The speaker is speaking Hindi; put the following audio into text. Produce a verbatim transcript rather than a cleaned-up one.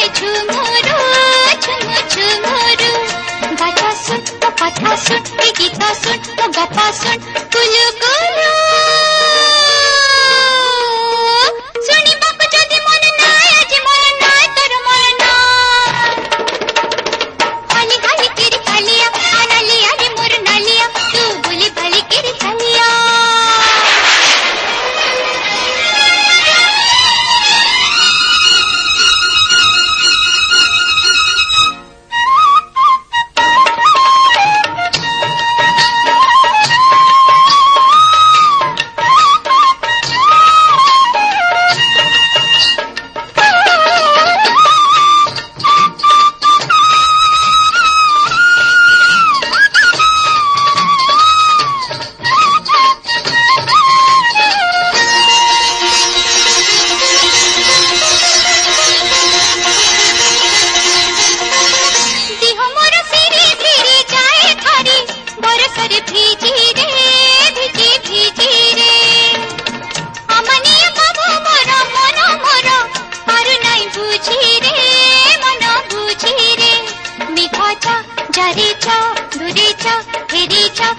झुमुरु झुमु झुमुरु गाथा सुन तो कथा सुन ए गीता सुन तो गपा सुन कुलु कुलु सुनी बाप जदि मन नाय आज मन नाय तोर मन खाली खाली तेरी खालिया अनालिया रे मोर नालिया तू बोली भली तेरी चलिया जा रे जा दूरे जा फेरी जा